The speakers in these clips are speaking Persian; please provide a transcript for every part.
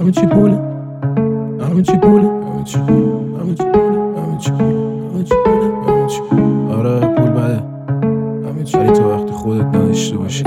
همه چی پوله، همه چی پوله، همه چی پوله، همه چی پوله، همه چی پوله، همه چی پوله، همه چی پوله. آره پول بده، همه چی، ولی تا وقتی خودت نداشته باشی.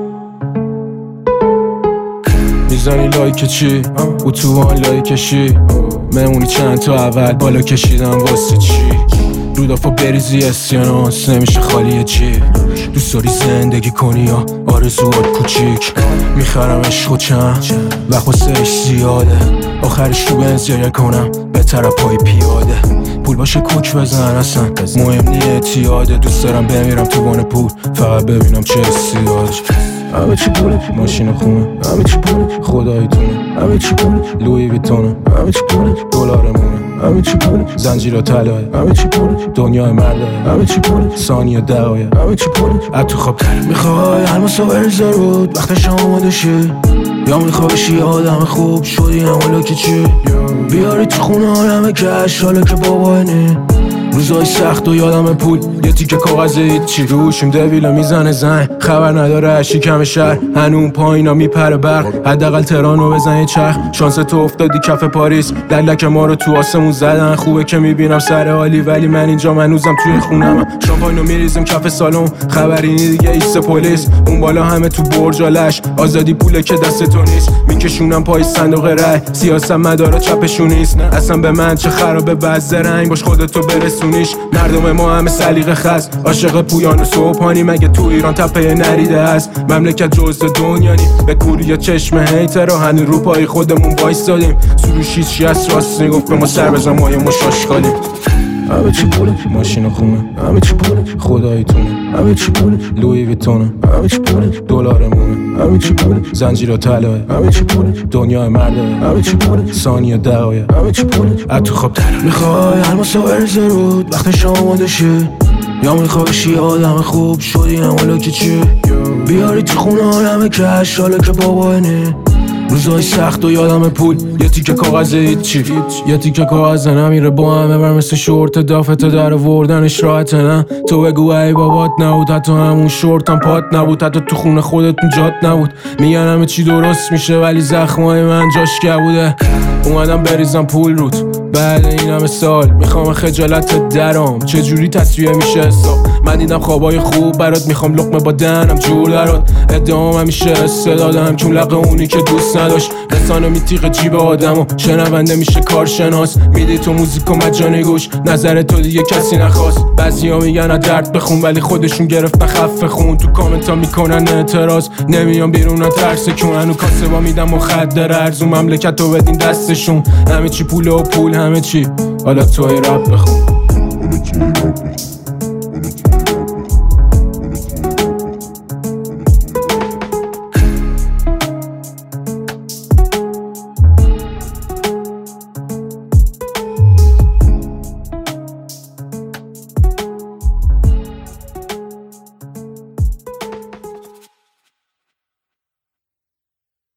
میزنی لایک چی؟ اتوبان لایکشی، مهمونی چند تا اول بالا کشیدم واسه چی؟ رودافا بریزی اسیاناس نمیشه خالی چی؟ دوست داری زندگی کنی یا آرزوات کوچیک؟ میخرم عشق و چند و خواسهش زیاده، آخرش تو بنزیه کنم به طرف پای پیاده. پول باشه کوک بزن اصلا مهم نیه اعتیاده، دوست دارم بمیرم تو وان پول فقط ببینم چه استیاج. همه چی پوله، ماشین و خونه، همه چی پوله، خداییتونه، همه چی پوله، لویی ویتونه، همه چی پوله، دلارمونه، همه چی پوله، زنجیر و طلای، همه چی پوله، دنیای مرده، همه چی پوله، ثانیه دقایق، همه چی پوله. از تو خواب میخوای الماسا بریزه رود وقتش آماده شه، یا میخوای بشی آدم خوب شدی همالا که چی؟ بیاری تو خونه همه کش حالا که بابا نه، روزای سخت و یادم پول یه تیکه کاغذ هیچی، روشیم دویله میزنه زنگ خبر نداره شکم شهر هنون پایینا میپره برق، حداقل تهرانو بزن یه چرخ، شانس تو افتادی کف پاریس دلک ما رو تو آسمون زدن، خوبه که میبینم سر حالی ولی من اینجا منوزم توی خونم، شامپاینو میریزیم کف سالن خبری نی دیگه ایست پلیس، اون بالا همه تو برج آلش آزادی پوله که دست تو نیست، میکشونم پای صندوق رای سیاست مدارا چپشون نیست، نه اصلا به من چه خرابه بز رنگ باش خودتو برسونیش، مردم ما همه سلیقه خست عاشق پویان و صبحانی، مگه تو ایران تپه نریده هست مملکت جزء دنیا نی، به کوری چشم هیتر هنو رو پای خودمون وایسادیم، سروش هیچی از راست نگفت به ما سر بزن ما یه مشاش خالیم. همه چی پوله، ماشین و خونه، همه چی پوله، خداییتونه، همه چی پوله، لویی ویتونه، همه چی پوله، دلارمونه، همه چی پوله، زنجیر و طلای، همه چی پوله، دنیای مرده، همه چی پوله، ثانیه دقایق، همه چی پوله. از تو خواب میخوای الماسا بریزه رود وقتش آماده شه، یا میخوای بشی آدم خوب شدی همالا که چی؟ بیاری تو خونه همه کش حالا که بابا نه، روزای سخت و یادم پول یه تیکه کاغذ هیچی، یه تیکه کاغذ نمیره با همه بر مثل شورت دافت در آوردنش راحته، نه تو بگو ای بابات نبود حتی همون شورتم پات نبود، حتی تو خونه خودت جات نبود، میگن همه چی درست میشه ولی زخمای من جاش که بوده، اومدم بریزم پول رود بعد این همه سال، میخوام خجالت درام چجوری تصویه میشه حساب، من دیدم خوابای خوب برات میخوام لقمه با دهنم جور درات، ادعام همیشه استعدادم چون لقه اونی که دوست نداشت، رسانه میتیق جیب آدمو شنونده میشه کارشناس، میدی تو موزیکو مجانی گوش نظر تو دیگه کسی نخواست، بعضیا میگن درد بخون ولی خودشون گرفتن خفه خون، تو کامنتا میکنن اعتراض نمیان بیرون ترس کون، هنو کاسبا میدم مخدر ارزو مملکتو بدین دستشون، همه چی پول و پول همه چی، حالا توی رب بخون.